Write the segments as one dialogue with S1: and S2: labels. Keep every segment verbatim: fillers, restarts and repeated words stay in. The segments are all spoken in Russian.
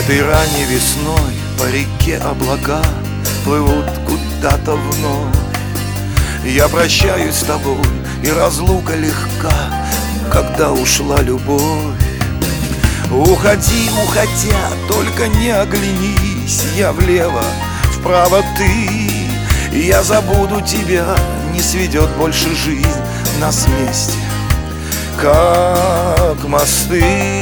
S1: Этой ранней весной по реке облака плывут куда-то вновь. Я прощаюсь с тобой, и разлука легка, когда ушла любовь. Уходи, уходя, только не оглянись. Я влево, вправо ты, и я забуду тебя. Не сведет больше жизнь нас вместе, как мосты.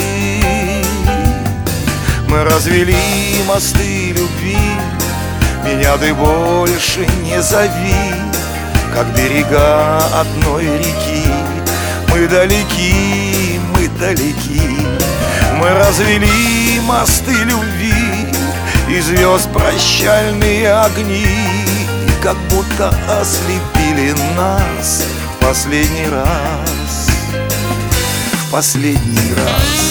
S1: Мы развели мосты любви, меня ты больше не зови. Как берега одной реки, мы далеки, мы далеки. Мы развели мосты любви, и звезд прощальные огни, и как будто ослепили нас в последний раз, в последний раз.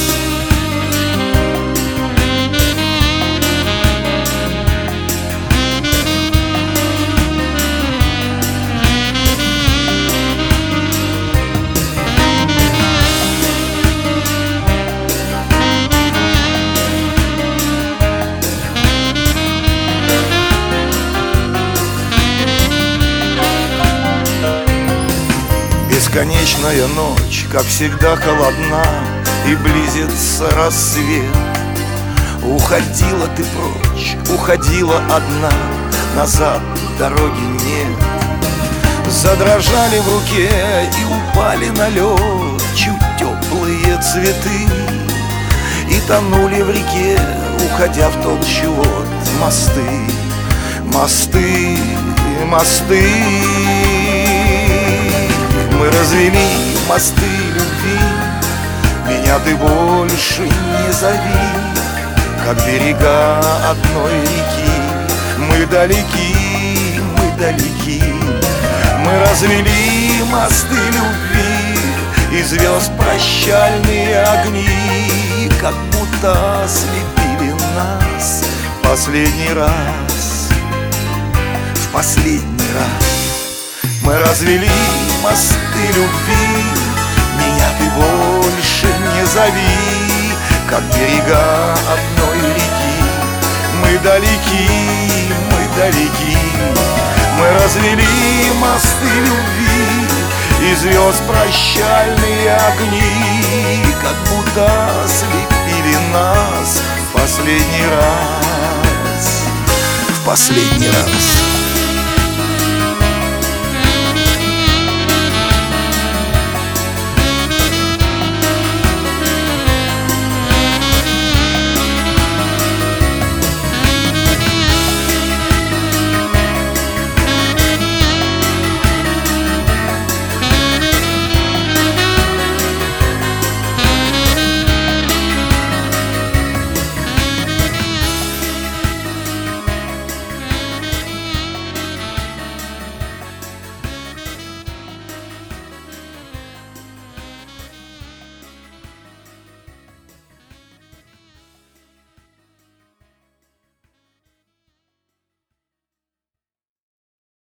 S1: Бесконечная ночь, как всегда, холодна, и близится рассвет. Уходила ты прочь, уходила одна, назад дороги нет. Задрожали в руке и упали на лед чуть теплые цветы, и тонули в реке, уходя в толщу вод, мосты, мосты, мосты. Мы развели мосты любви, меня ты больше не зови. Как берега одной реки, мы далеки, мы далеки. Мы развели мосты любви, и звезд прощальные огни, как будто ослепили нас в последний раз, в последний раз. Мы развели мосты любви, меня ты больше не зови. Как берега одной реки, мы далеки, мы далеки. Мы развели мосты любви, и звезд прощальные огни, как будто ослепили нас в последний раз, в последний раз.